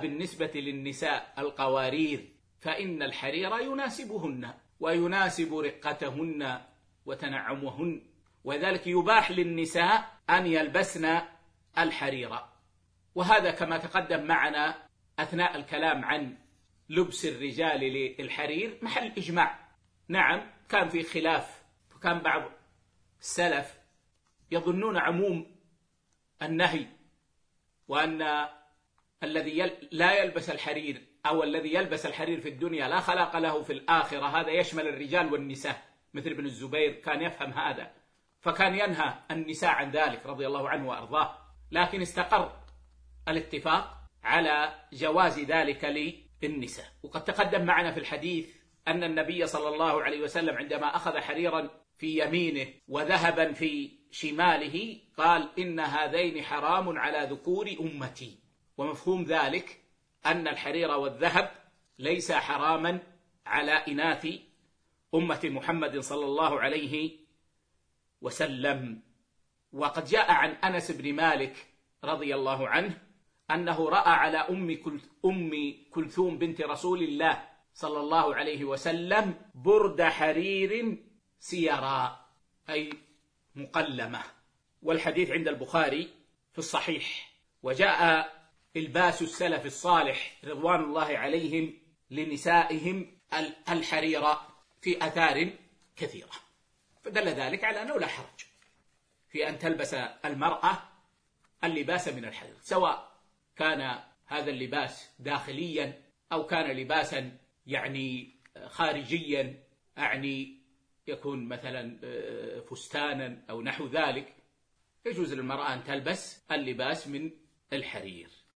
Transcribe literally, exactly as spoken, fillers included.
بالنسبة للنساء القوارير فإن الحرير يناسبهن ويناسب رقتهن وتنعمهن، وذلك يباح للنساء أن يلبسن الحرير. وهذا كما تقدم معنا أثناء الكلام عن لبس الرجال للحرير محل إجماع. نعم كان في خلاف، وكان بعض السلف يظنون عموم النهي، وأن الذي لا يلبس الحرير أو الذي يلبس الحرير في الدنيا لا خلاق له في الآخرة، هذا يشمل الرجال والنساء، مثل ابن الزبير كان يفهم هذا، فكان ينهى النساء عن ذلك رضي الله عنه وأرضاه. لكن استقر الاتفاق على جواز ذلك للنساء. وقد تقدم معنا في الحديث أن النبي صلى الله عليه وسلم عندما أخذ حريرا في يمينه وذهبا في شماله قال: إن هذين حرام على ذكور أمتي. ومفهوم ذلك أن الحرير والذهب ليس حراما على إناث أمة محمد صلى الله عليه وسلم. وقد جاء عن أنس بن مالك رضي الله عنه أنه رأى على أم أم كلثوم بنت رسول الله صلى الله عليه وسلم برد حرير سيراء، أي مقلمة. والحديث عند البخاري في الصحيح. وجاء الباس السلف الصالح رضوان الله عليهم لنسائهم الحرير في آثار كثيرة، فدل ذلك على أنه لا حرج في أن تلبس المرأة اللباس من الحرير، سواء كان هذا اللباس داخليا أو كان لباسا يعني خارجيا، يعني يكون مثلا فستانا أو نحو ذلك، يجوز للمرأة أن تلبس اللباس من الحرير.